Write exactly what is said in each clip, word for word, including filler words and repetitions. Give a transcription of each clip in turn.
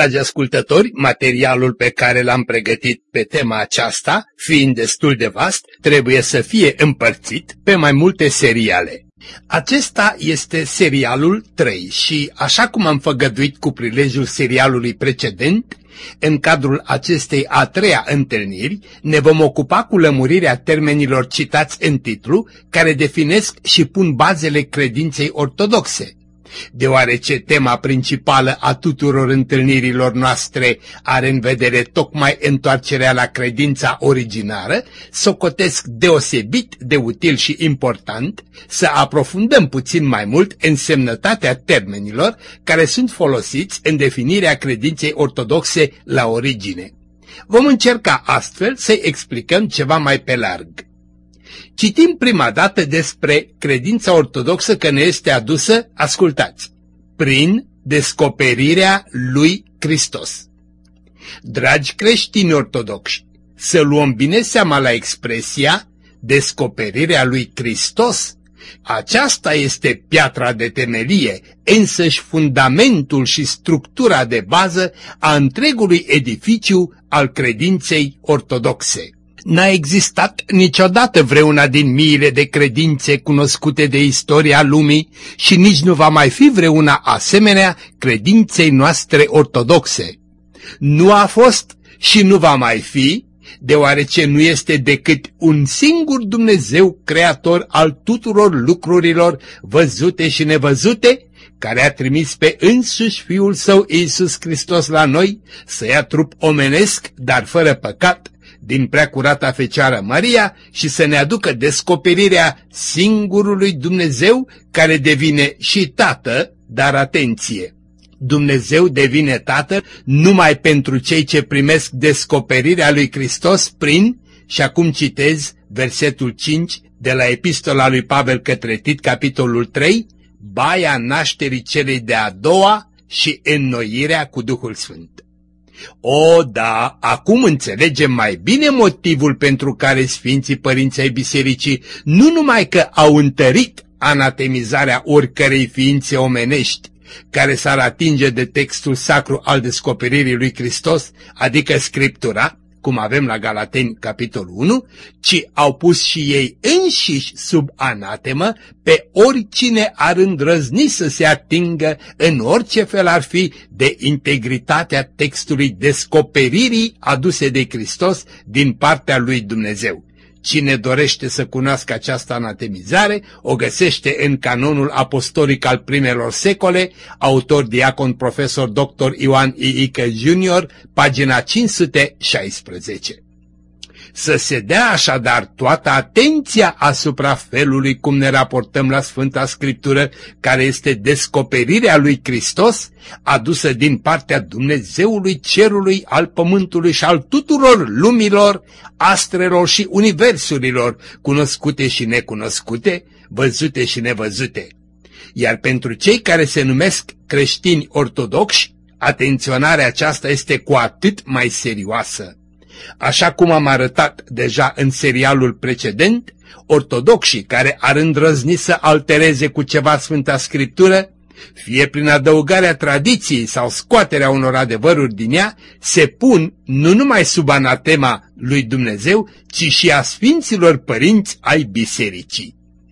dragi ascultători, materialul pe care l-am pregătit pe tema aceasta, fiind destul de vast, trebuie să fie împărțit pe mai multe seriale. Acesta este serialul trei și, așa cum am făgăduit cu prilejul serialului precedent, în cadrul acestei a treia întâlniri ne vom ocupa cu lămurirea termenilor citați în titlu, care definesc și pun bazele credinței ortodoxe. Deoarece tema principală a tuturor întâlnirilor noastre are în vedere tocmai întoarcerea la credința originară, socotesc deosebit de util și important să aprofundăm puțin mai mult însemnătatea termenilor care sunt folosiți în definirea credinței ortodoxe la origine. Vom încerca astfel să-i explicăm ceva mai pe larg. Citim prima dată despre credința ortodoxă că ne este adusă, ascultați, prin descoperirea lui Hristos. Dragi creștini ortodoxi, să luăm bine seama la expresia descoperirea lui Hristos. Aceasta este piatra de temelie, însăși fundamentul și structura de bază a întregului edificiu al credinței ortodoxe. N-a existat niciodată vreuna din miile de credințe cunoscute de istoria lumii și nici nu va mai fi vreuna asemenea credinței noastre ortodoxe. Nu a fost și nu va mai fi, deoarece nu este decât un singur Dumnezeu creator al tuturor lucrurilor văzute și nevăzute, care a trimis pe însuși Fiul Său Iisus Hristos la noi să ia trup omenesc, dar fără păcat, din preacurata Fecioară Maria și să ne aducă descoperirea singurului Dumnezeu care devine și Tată, dar atenție! Dumnezeu devine Tată numai pentru cei ce primesc descoperirea lui Hristos prin, și acum citez versetul cinci de la Epistola lui Pavel către Tit, capitolul trei, baia nașterii celei de-a doua și înnoirea cu Duhul Sfânt. O, da, acum înțelegem mai bine motivul pentru care Sfinții Părinți ai Bisericii nu numai că au întărit anatemizarea oricărei ființe omenești care s-ar atinge de textul sacru al descoperirii lui Hristos, adică Scriptura, cum avem la Galateni capitolul unu, ci au pus și ei înșiși sub anatemă pe oricine ar îndrăzni să se atingă în orice fel ar fi de integritatea textului descoperirii aduse de Hristos din partea lui Dumnezeu. Cine dorește să cunoască această anatemizare, o găsește în canonul apostolic al primelor secole, autor diacon profesor doctor Ioan Iică junior, pagina cinci sute șaisprezece. Să se dea așadar toată atenția asupra felului cum ne raportăm la Sfânta Scriptură, care este descoperirea lui Hristos, adusă din partea Dumnezeului cerului, al pământului și al tuturor lumilor, astrelor și universurilor, cunoscute și necunoscute, văzute și nevăzute. Iar pentru cei care se numesc creștini ortodoxi, atenționarea aceasta este cu atât mai serioasă. Așa cum am arătat deja în serialul precedent, ortodoxii care ar îndrăzni să altereze cu ceva Sfânta Scriptură, fie prin adăugarea tradiției sau scoaterea unor adevăruri din ea, se pun nu numai sub anatema lui Dumnezeu, ci și a Sfinților Părinți ai Bisericii.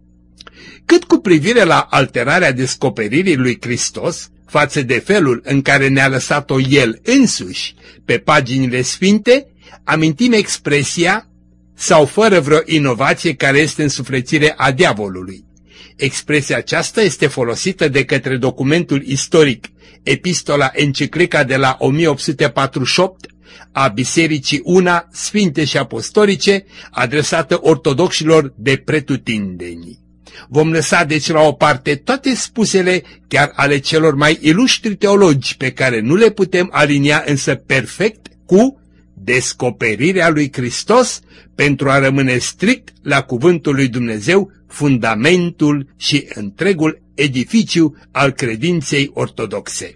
Cât cu privire la alterarea descoperirii lui Hristos, față de felul în care ne-a lăsat-o El însuși pe paginile sfinte, amintim expresia sau fără vreo inovație care este însuflețire a diavolului. Expresia aceasta este folosită de către documentul istoric Epistola Enciclica de la o mie opt sute patruzeci și opt a Bisericii Una, Sfinte și Apostolice, adresată ortodoxilor de pretutindeni. Vom lăsa deci la o parte toate spusele chiar ale celor mai iluștri teologi pe care nu le putem alinia însă perfect cu descoperirea lui Hristos pentru a rămâne strict la cuvântul lui Dumnezeu, fundamentul și întregul edificiu al credinței ortodoxe.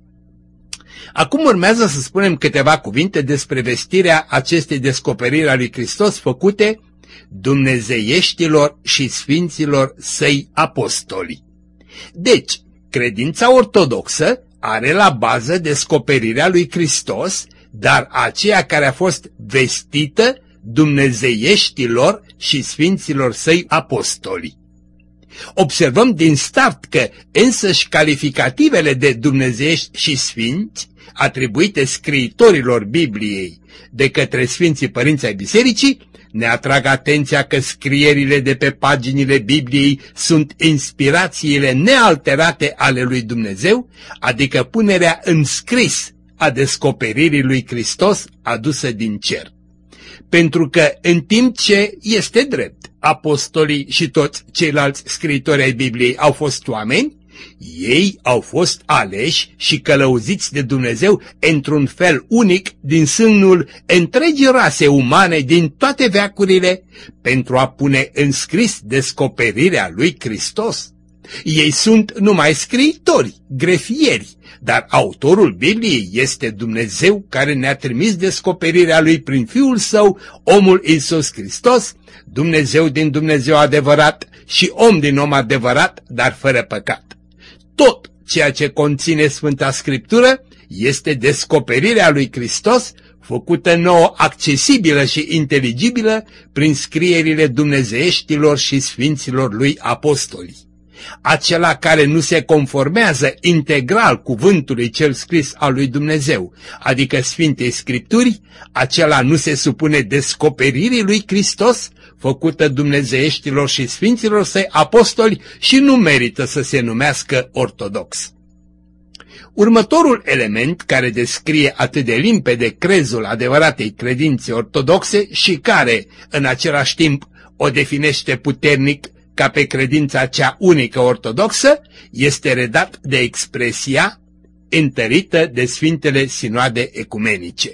Acum urmează să spunem câteva cuvinte despre vestirea acestei descoperiri a lui Hristos făcute dumnezeieștilor și sfinților săi apostoli. Deci, credința ortodoxă are la bază descoperirea lui Hristos, dar aceea care a fost vestită dumnezeieștilor și sfinților săi apostoli. Observăm din start că însăși calificativele de dumnezeiești și sfinți, atribuite scriitorilor Bibliei de către Sfinții Părinți ai Bisericii, ne atrag atenția că scrierile de pe paginile Bibliei sunt inspirațiile nealterate ale lui Dumnezeu, adică punerea în scris a descoperirii lui Hristos adusă din cer. Pentru că în timp ce este drept, apostolii și toți ceilalți scriitori ai Bibliei au fost oameni, ei au fost aleși și călăuziți de Dumnezeu într-un fel unic din sânul întregii rase umane din toate veacurile pentru a pune în scris descoperirea lui Hristos. Ei sunt numai scriitori, grefieri, dar autorul Bibliei este Dumnezeu care ne-a trimis descoperirea lui prin Fiul Său, omul Iisus Hristos, Dumnezeu din Dumnezeu adevărat și om din om adevărat, dar fără păcat. Tot ceea ce conține Sfânta Scriptură este descoperirea lui Hristos, făcută nouă accesibilă și inteligibilă prin scrierile dumnezeieștilor și sfinților lui apostoli. Acela care nu se conformează integral cuvântului cel scris al lui Dumnezeu, adică Sfintei Scripturi, acela nu se supune descoperirii lui Hristos, făcută dumnezeieștilor și sfinților săi apostoli și nu merită să se numească ortodox. Următorul element care descrie atât de limpede crezul adevăratei credințe ortodoxe și care, în același timp, o definește puternic ca pe credința cea unică ortodoxă, este redat de expresia întărită de Sfintele Sinoade Ecumenice.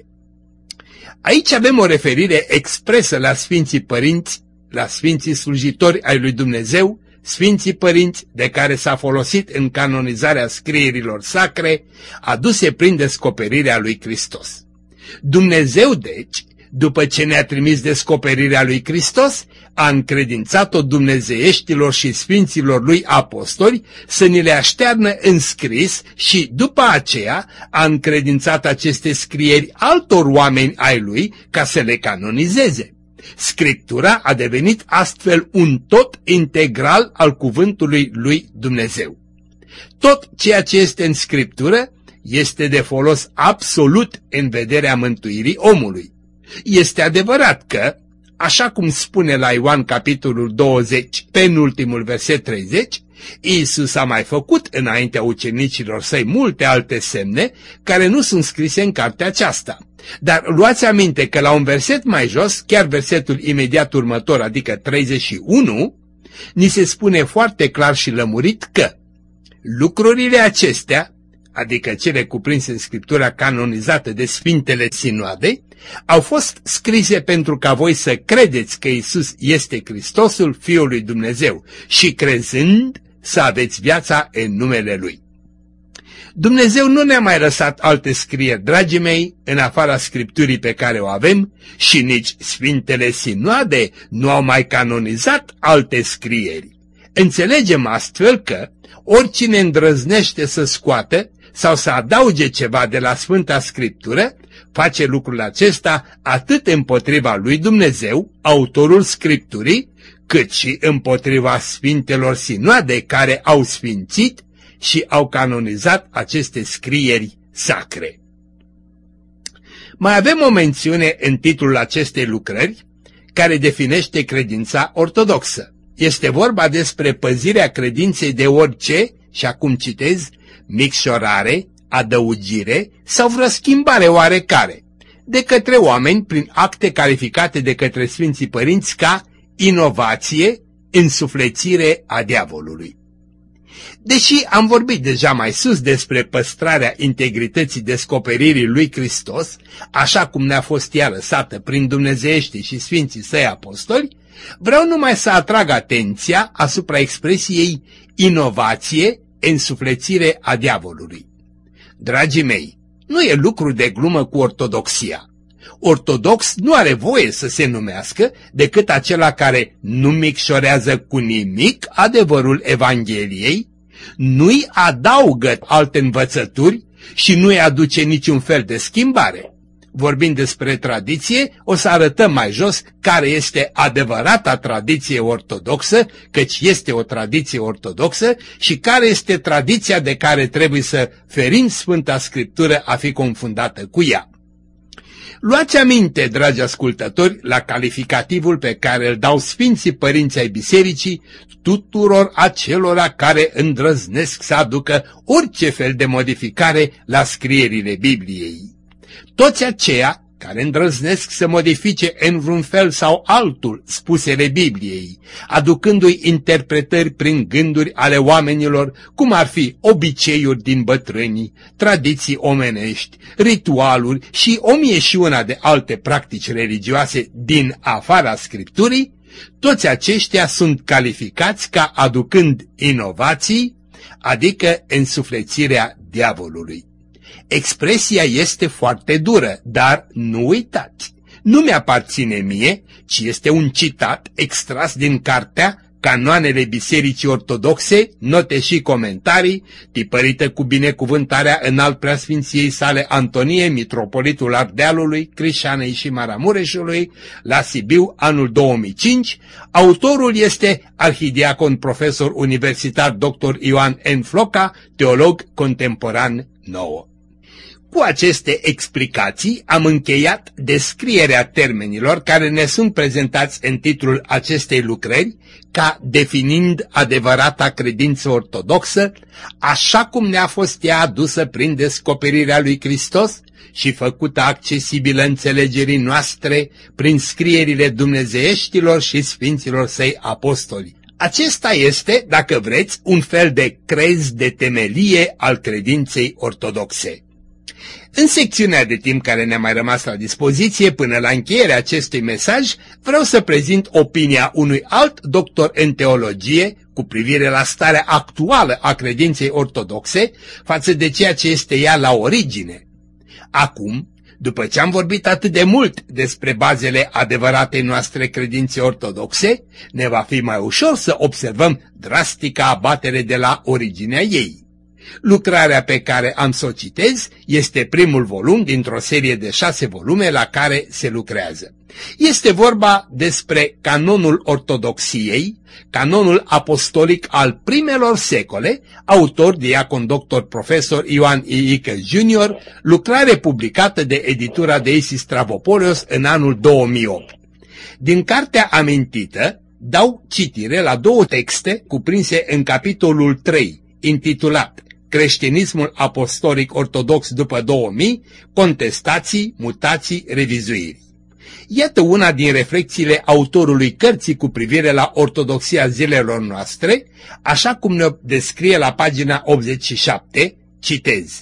Aici avem o referire expresă la Sfinții Părinți, la Sfinții Slujitori ai lui Dumnezeu, Sfinții Părinți de care s-a folosit în canonizarea scrierilor sacre, aduse prin descoperirea lui Hristos. Dumnezeu, deci, după ce ne-a trimis descoperirea lui Hristos, a încredințat-o dumnezeieștilor și sfinților lui apostoli să ni le aștearnă în scris și, după aceea, a încredințat aceste scrieri altor oameni ai lui ca să le canonizeze. Scriptura a devenit astfel un tot integral al cuvântului lui Dumnezeu. Tot ceea ce este în Scriptură este de folos absolut în vederea mântuirii omului. Este adevărat că, așa cum spune la Ioan capitolul douăzeci, penultimul verset treizeci, Iisus a mai făcut înaintea ucenicilor săi multe alte semne care nu sunt scrise în cartea aceasta. Dar luați aminte că la un verset mai jos, chiar versetul imediat următor, adică treizeci și unu, ni se spune foarte clar și lămurit că lucrurile acestea, adică cele cuprinse în Scriptura canonizată de Sfintele Sinoade, au fost scrise pentru ca voi să credeți că Iisus este Hristosul, Fiul lui Dumnezeu, și crezând să aveți viața în numele Lui. Dumnezeu nu ne-a mai lăsat alte scrieri, dragii mei, în afara Scripturii pe care o avem, și nici Sfintele Sinoade nu au mai canonizat alte scrieri. Înțelegem astfel că oricine îndrăznește să scoată sau să adauge ceva de la Sfânta Scriptură, face lucrul acesta atât împotriva lui Dumnezeu, autorul Scripturii, cât și împotriva Sfintelor Sinoade care au sfințit și au canonizat aceste scrieri sacre. Mai avem o mențiune în titlul acestei lucrări care definește credința ortodoxă. Este vorba despre păzirea credinței de orice, și acum citez, micșorare, adăugire sau vreo schimbare oarecare, de către oameni prin acte calificate de către Sfinții Părinți ca inovație, însuflețire a diavolului. Deși am vorbit deja mai sus despre păstrarea integrității descoperirii lui Hristos, așa cum ne-a fost ea lăsată prin dumnezeieștii și Sfinții Săi apostoli, vreau numai să atrag atenția asupra expresiei inovație, însuflețire a diavolului. Dragii mei, nu e lucru de glumă cu ortodoxia. Ortodox nu are voie să se numească decât acela care nu micșorează cu nimic adevărul Evangheliei, nu-i adaugă alte învățături și nu-i aduce niciun fel de schimbare. Vorbind despre tradiție, o să arătăm mai jos care este adevărata tradiție ortodoxă, căci este o tradiție ortodoxă, și care este tradiția de care trebuie să ferim Sfânta Scriptură a fi confundată cu ea. Luați aminte, dragi ascultători, la calificativul pe care îl dau Sfinții Părinți ai Bisericii tuturor acelora care îndrăznesc să aducă orice fel de modificare la scrierile Bibliei. Toți aceia care îndrăznesc să modifice în vreun fel sau altul spusele Bibliei, aducându-i interpretări prin gânduri ale oamenilor, cum ar fi obiceiuri din bătrânii, tradiții omenești, ritualuri și o mie și una de alte practici religioase din afara Scripturii, toți aceștia sunt calificați ca aducând inovații, adică însuflețirea diavolului. Expresia este foarte dură, dar nu uitați, nu mi-aparține mie, ci este un citat extras din cartea Canoanele Bisericii Ortodoxe, note și comentarii, tipărită cu binecuvântarea înalt preasfinției sale Antonie, mitropolitul Ardealului, Crișanei și Maramureșului, la Sibiu, anul două mii cinci. Autorul este arhidiacon profesor universitar doctor Ioan N. Floca, teolog contemporan nouă. Cu aceste explicații am încheiat descrierea termenilor care ne sunt prezentați în titlul acestei lucrări ca definind adevărata credință ortodoxă, așa cum ne-a fost ea adusă prin descoperirea lui Hristos și făcută accesibilă înțelegerii noastre prin scrierile dumnezeieștilor și sfinților săi apostoli. Acesta este, dacă vreți, un fel de crez de temelie al credinței ortodoxe. În secțiunea de timp care ne-a mai rămas la dispoziție până la încheierea acestui mesaj, vreau să prezint opinia unui alt doctor în teologie cu privire la starea actuală a credinței ortodoxe față de ceea ce este ea la origine. Acum, după ce am vorbit atât de mult despre bazele adevăratei noastre credințe ortodoxe, ne va fi mai ușor să observăm drastica abatere de la originea ei. Lucrarea pe care am să o citez este primul volum dintr-o serie de șase volume la care se lucrează. Este vorba despre canonul ortodoxiei, canonul apostolic al primelor secole, autor diacon doctor profesor Ioan Iică junior, lucrare publicată de editura de Isis Stavropolios în anul două mii opt. Din cartea amintită dau citire la două texte cuprinse în capitolul trei, intitulat Creștinismul apostolic ortodox după două mii, contestații, mutații, revizuiri. Iată una din reflexiile autorului cărții cu privire la ortodoxia zilelor noastre, așa cum ne descrie la pagina optzeci și șapte, citez.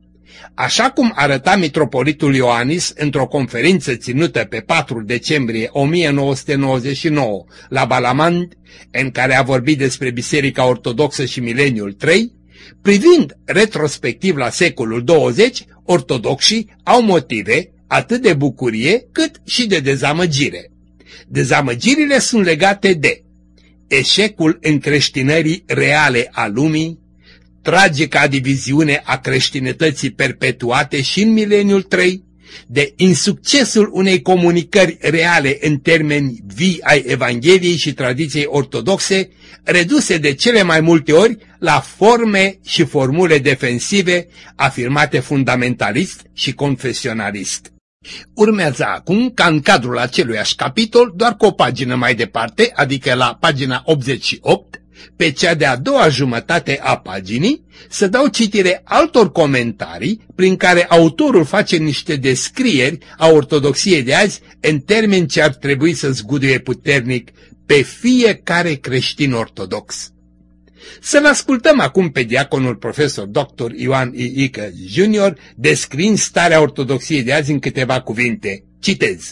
Așa cum arăta mitropolitul Ioanis într-o conferință ținută pe patru decembrie o mie nouă sute nouăzeci și nouă la Balamand, în care a vorbit despre Biserica Ortodoxă și mileniul trei, privind retrospectiv la secolul douăzeci, ortodoxii au motive atât de bucurie cât și de dezamăgire. Dezamăgirile sunt legate de eșecul încreștinării reale a lumii, tragica diviziune a creștinătății perpetuate și în mileniul trei, de insuccesul unei comunicări reale în termeni vii ai Evangheliei și tradiției ortodoxe, reduse de cele mai multe ori la forme și formule defensive afirmate fundamentalist și confesionalist. Urmează acum, ca în cadrul aceluiași capitol, doar cu o pagină mai departe, adică la pagina optzeci și opt, pe cea de-a doua jumătate a paginii, să dau citire altor comentarii prin care autorul face niște descrieri a ortodoxiei de azi în termeni ce ar trebui să zguduie puternic pe fiecare creștin ortodox. Să-l ascultăm acum pe diaconul profesor doctor Ioan Iică junior descriind starea ortodoxiei de azi în câteva cuvinte. Citez.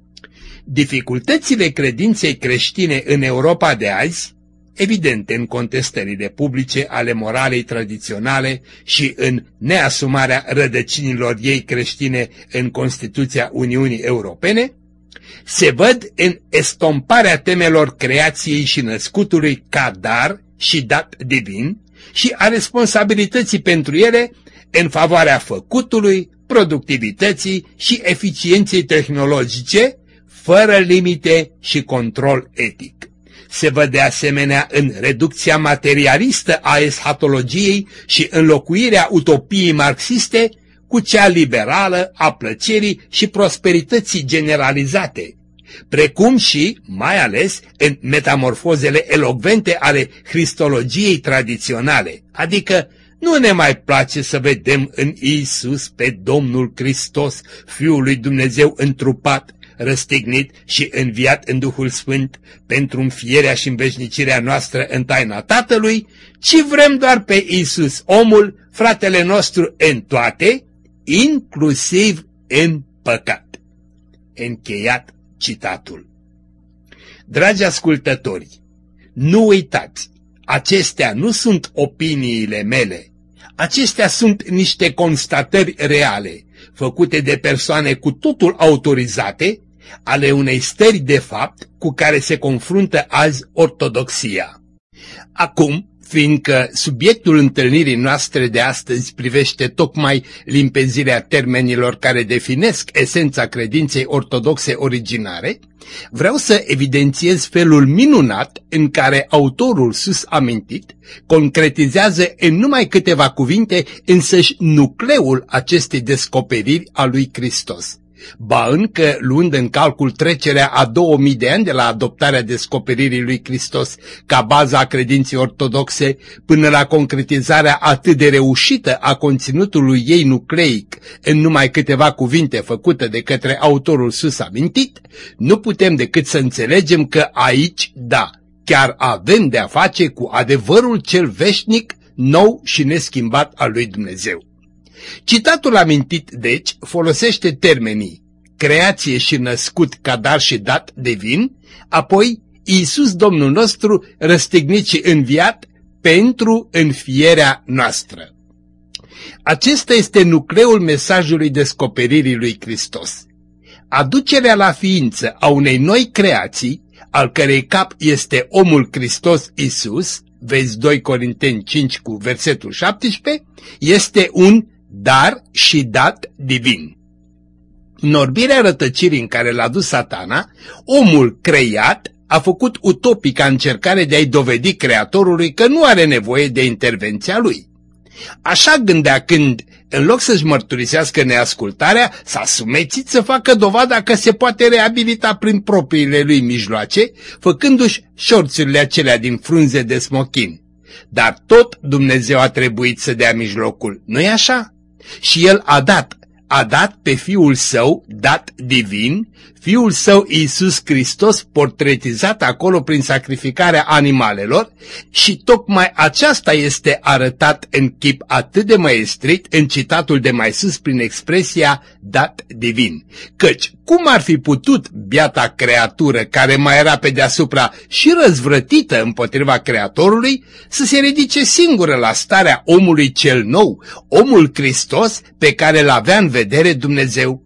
Dificultățile credinței creștine în Europa de azi, evidente în contestările publice ale moralei tradiționale și în neasumarea rădăcinilor ei creștine în Constituția Uniunii Europene, se văd în estomparea temelor creației și născutului ca dar și dat divin, și a responsabilității pentru ele în favoarea făcutului, productivității și eficienței tehnologice, fără limite și control etic. Se văd de asemenea în reducția materialistă a eschatologiei și înlocuirea utopiei marxiste cu cea liberală a plăcerii și prosperității generalizate, precum și, mai ales, în metamorfozele elocvente ale cristologiei tradiționale, adică nu ne mai place să vedem în Iisus pe Domnul Hristos, Fiul lui Dumnezeu întrupat, răstignit și înviat în Duhul Sfânt pentru înfierea și înveșnicirea noastră în taina Tatălui, ci vrem doar pe Iisus, omul, fratele nostru în toate, inclusiv în păcat. Încheiat citatul. Dragi ascultători, nu uitați, acestea nu sunt opiniile mele, acestea sunt niște constatări reale, făcute de persoane cu totul autorizate, ale unei stări de fapt cu care se confruntă azi ortodoxia. Acum, fiindcă subiectul întâlnirii noastre de astăzi privește tocmai limpezirea termenilor care definesc esența credinței ortodoxe originare, vreau să evidențiez felul minunat în care autorul sus amintit concretizează în numai câteva cuvinte însăși nucleul acestei descoperiri a lui Hristos. Ba încă, luând în calcul trecerea a două mii de ani de la adoptarea descoperirii lui Hristos ca baza a credinței ortodoxe până la concretizarea atât de reușită a conținutului ei nucleic în numai câteva cuvinte făcute de către autorul sus amintit, nu putem decât să înțelegem că aici, da, chiar avem de-a face cu adevărul cel veșnic, nou și neschimbat al lui Dumnezeu. Citatul amintit, deci, folosește termenii creație și născut ca dar și dat divin, apoi Iisus Domnul nostru răstignit și înviat pentru înfierea noastră. Acesta este nucleul mesajului descoperirii lui Hristos. Aducerea la ființă a unei noi creații, al cărei cap este omul Hristos Iisus, vezi doi Corinteni cinci cu versetul șaptesprezece, este un dar și dat divin. În orbirea rătăcirii în care l-a dus Satana, omul creat a făcut utopica încercare de a-i dovedi Creatorului că nu are nevoie de intervenția lui. Așa gândea când, în loc să-și mărturisească neascultarea, s-a sumețit să facă dovada că se poate reabilita prin propriile lui mijloace, făcându-și șorțurile acelea din frunze de smochin. Dar tot Dumnezeu a trebuit să dea mijlocul, nu-i așa? Și El a dat, a dat pe Fiul Său, dat divin, Fiul Său Iisus Hristos, portretizat acolo prin sacrificarea animalelor, și tocmai aceasta este arătat în chip atât de măestrit în citatul de mai sus prin expresia dat divin. Căci cum ar fi putut biata creatură care mai era pe deasupra și răzvrătită împotriva Creatorului să se ridice singură la starea omului cel nou, omul Hristos pe care l-avea în vedere Dumnezeu?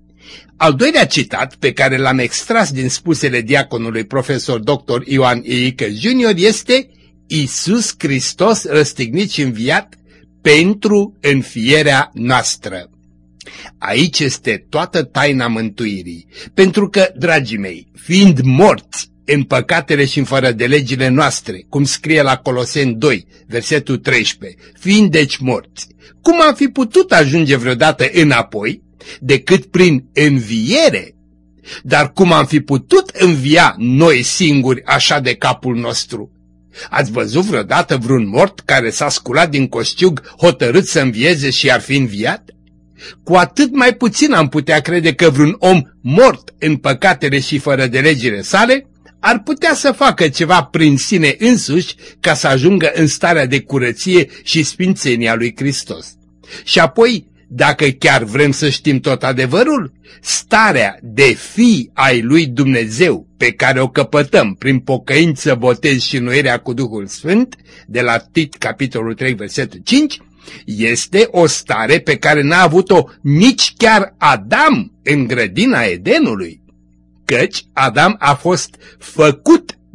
Al doilea citat, pe care l-am extras din spusele diaconului profesor doctor Ioan Iică junior, este Iisus Hristos răstignit și înviat pentru înfierea noastră. Aici este toată taina mântuirii, pentru că, dragii mei, fiind morți în păcatele și în fără de legile noastre, cum scrie la Coloseni doi, versetul treisprezece, fiind deci morți, cum am fi putut ajunge vreodată înapoi decât prin înviere? Dar cum am fi putut învia noi singuri așa de capul nostru? Ați văzut vreodată vreun mort care s-a sculat din coșciug hotărât să învieze și ar fi înviat? Cu atât mai puțin am putea crede că vreun om mort în păcatele și fără de legile sale ar putea să facă ceva prin sine însuși ca să ajungă în starea de curăție și sfințenia lui Hristos. Și apoi, dacă chiar vrem să știm tot adevărul, starea de fi ai lui Dumnezeu pe care o căpătăm prin pocăință, botez și înnoirea cu Duhul Sfânt, de la Tit, capitolul trei, versetul cinci, este o stare pe care n-a avut-o nici chiar Adam în grădina Edenului, căci Adam a fost făcut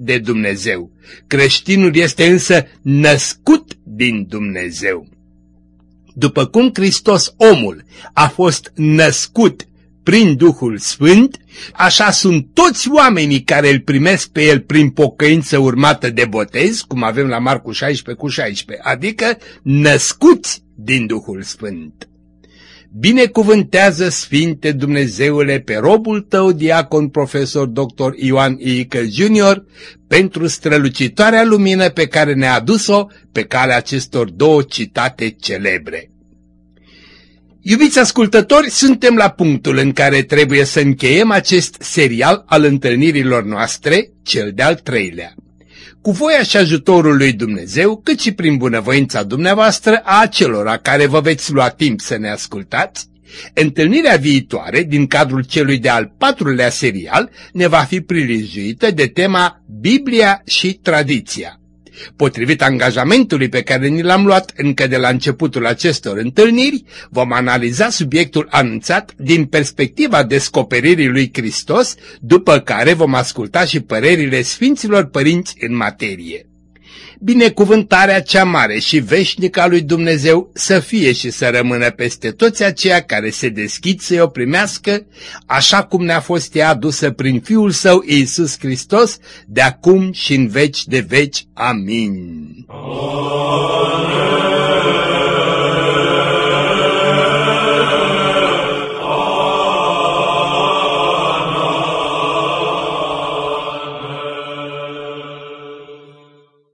de Dumnezeu. Creștinul este însă născut din Dumnezeu. După cum Hristos, omul, a fost născut prin Duhul Sfânt, așa sunt toți oamenii care îl primesc pe el prin pocăință urmată de botez, cum avem la Marcu șaisprezece cu șaisprezece, adică născuți din Duhul Sfânt. Binecuvântează, Sfinte Dumnezeule, pe robul tău, diacon profesor doctor Ioan Iică junior, pentru strălucitoarea lumină pe care ne-a adus-o pe calea acestor două citate celebre. Iubiți ascultători, suntem la punctul în care trebuie să încheiem acest serial al întâlnirilor noastre, cel de-al treilea. Cu voia și ajutorul lui Dumnezeu, cât și prin bunăvoința dumneavoastră a acelora care vă veți lua timp să ne ascultați, întâlnirea viitoare, din cadrul celui de-al patrulea serial, ne va fi prilijuită de tema Biblia și tradiția. Potrivit angajamentului pe care ni l-am luat încă de la începutul acestor întâlniri, vom analiza subiectul anunțat din perspectiva descoperirii lui Hristos, după care vom asculta și părerile Sfinților Părinți în materie. Binecuvântarea cea mare și veșnică a lui Dumnezeu să fie și să rămână peste toți aceia care se deschid să o primească, așa cum ne-a fost ea adusă prin Fiul Său Iisus Hristos, de acum și în veci de veci. Amin. Amin.